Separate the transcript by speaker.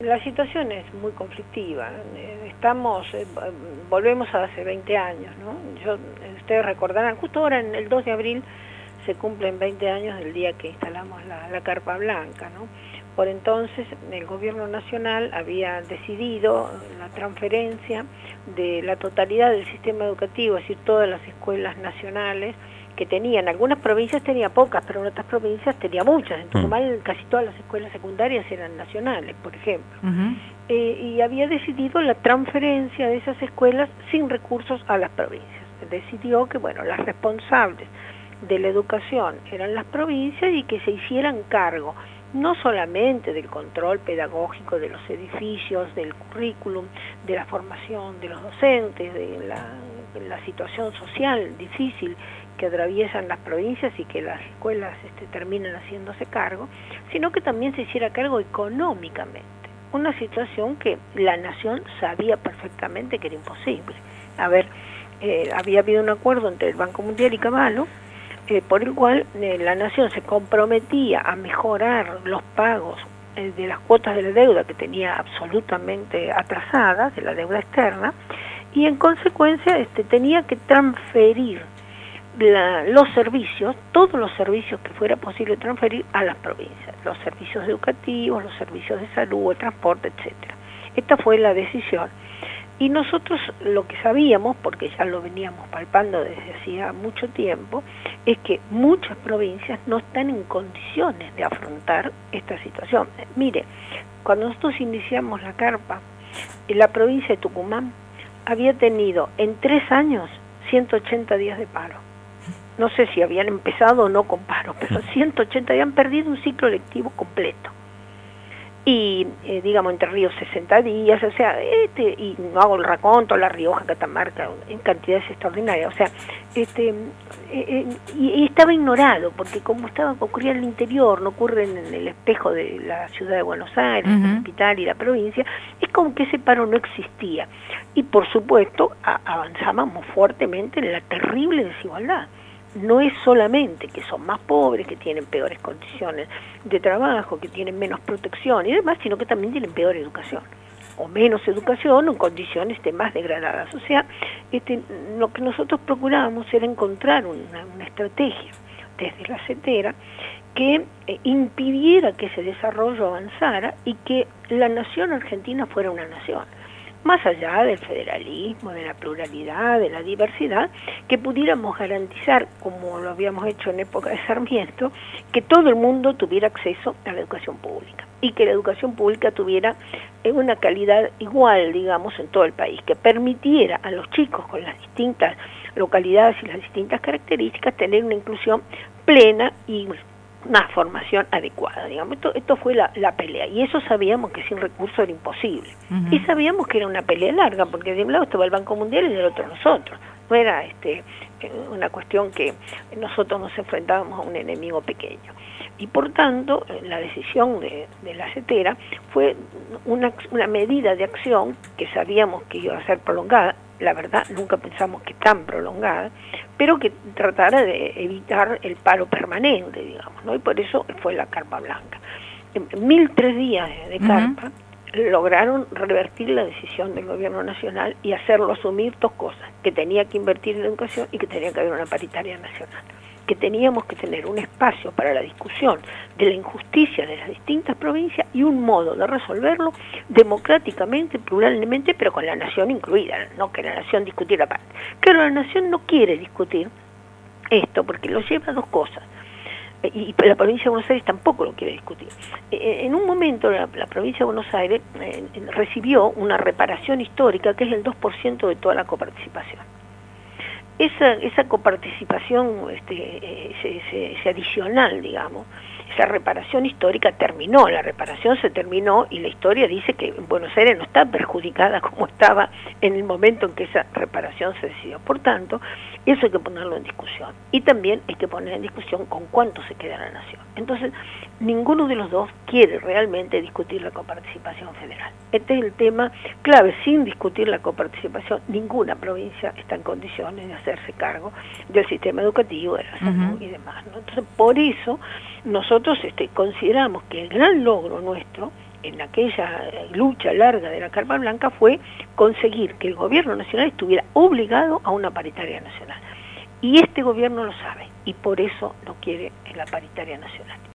Speaker 1: la situación es muy conflictiva. Volvemos a hace 20 años, ¿no? Ustedes recordarán, justo ahora en el 2 de abril se cumplen 20 años del día que instalamos la Carpa Blanca, ¿no? Por entonces el gobierno nacional había decidido la transferencia de la totalidad del sistema educativo, es decir, todas las escuelas nacionales que tenían, algunas provincias tenía pocas, pero en otras provincias tenía muchas. En Tucumán casi todas las escuelas secundarias eran nacionales, por ejemplo. Y había decidido la transferencia de esas escuelas sin recursos a las provincias. Decidió que, bueno, las responsables de la educación eran las provincias y que se hicieran cargo no solamente del control pedagógico de los edificios, del currículum, de la formación de los docentes, de la situación social difícil que atraviesan las provincias y que las escuelas terminan haciéndose cargo, sino que también se hiciera cargo económicamente. Una situación que la nación sabía perfectamente que era imposible. Había habido un acuerdo entre el Banco Mundial y Cavallo, por el cual la nación se comprometía a mejorar los pagos de las cuotas de la deuda que tenía absolutamente atrasadas, de la deuda externa, y en consecuencia tenía que transferir los servicios, todos los servicios que fuera posible transferir a las provincias, los servicios educativos, los servicios de salud, el transporte, etcétera. Esta fue la decisión. Y nosotros lo que sabíamos, porque ya lo veníamos palpando desde hacía mucho tiempo, es que muchas provincias no están en condiciones de afrontar esta situación. Mire, cuando nosotros iniciamos la Carpa, la provincia de Tucumán había tenido en 3 años 180 días de paro. No sé si habían empezado o no con paro, pero 180 habían perdido un ciclo lectivo completo. Y, digamos, Entre Ríos 60 días, o sea, y no hago el raconto, La Rioja, Catamarca, en cantidades extraordinarias, o sea, y estaba ignorado, porque como ocurría en el interior, no ocurre en el espejo de la ciudad de Buenos Aires, la capital y la provincia, es como que ese paro no existía. Y por supuesto, avanzábamos fuertemente en la terrible desigualdad. No es solamente que son más pobres, que tienen peores condiciones de trabajo, que tienen menos protección y demás, sino que también tienen peor educación, o menos educación, o en condiciones más degradadas. O sea, lo que nosotros procurábamos era encontrar una estrategia desde la CETERA que impidiera que ese desarrollo avanzara y que la nación argentina fuera una nación, más allá del federalismo, de la pluralidad, de la diversidad, que pudiéramos garantizar, como lo habíamos hecho en época de Sarmiento, que todo el mundo tuviera acceso a la educación pública y que la educación pública tuviera una calidad igual, digamos, en todo el país, que permitiera a los chicos con las distintas localidades y las distintas características tener una inclusión plena y una formación adecuada, digamos. Esto fue la pelea, y eso sabíamos que sin recursos era imposible. Y sabíamos que era una pelea larga, porque de un lado estaba el Banco Mundial y del otro nosotros. No era una cuestión que nosotros nos enfrentábamos a un enemigo pequeño. Y por tanto, la decisión de la CETERA fue una medida de acción que sabíamos que iba a ser prolongada. La verdad, nunca pensamos que tan prolongada, pero que tratara de evitar el paro permanente, digamos, ¿no? Y por eso fue la Carpa Blanca. En 1003 días de Carpa lograron revertir la decisión del gobierno nacional y hacerlo asumir 2 cosas: que tenía que invertir en la educación y que tenía que haber una paritaria nacional, que teníamos que tener un espacio para la discusión de la injusticia de las distintas provincias y un modo de resolverlo democráticamente, pluralmente, pero con la nación incluida, no que la nación discutiera aparte. Claro, la nación no quiere discutir esto porque lo lleva a 2 cosas, y la provincia de Buenos Aires tampoco lo quiere discutir. En un momento la provincia de Buenos Aires recibió una reparación histórica que es el 2% de toda la coparticipación. Esa coparticipación ese adicional, digamos, esa reparación histórica terminó, la reparación se terminó, y la historia dice que Buenos Aires no está perjudicada como estaba en el momento en que esa reparación se decidió. Por tanto, eso hay que ponerlo en discusión, y también hay que poner en discusión con cuánto se queda la nación. Entonces, ninguno de los dos quiere realmente discutir la coparticipación federal. Este es el tema clave. Sin discutir la coparticipación, ninguna provincia está en condiciones de hacerse cargo del sistema educativo, de la salud y demás, ¿no? Entonces, por eso nosotros consideramos que el gran logro nuestro en aquella lucha larga de la Carpa Blanca fue conseguir que el gobierno nacional estuviera obligado a una paritaria nacional. Y este gobierno lo sabe, y por eso no quiere la paritaria nacional.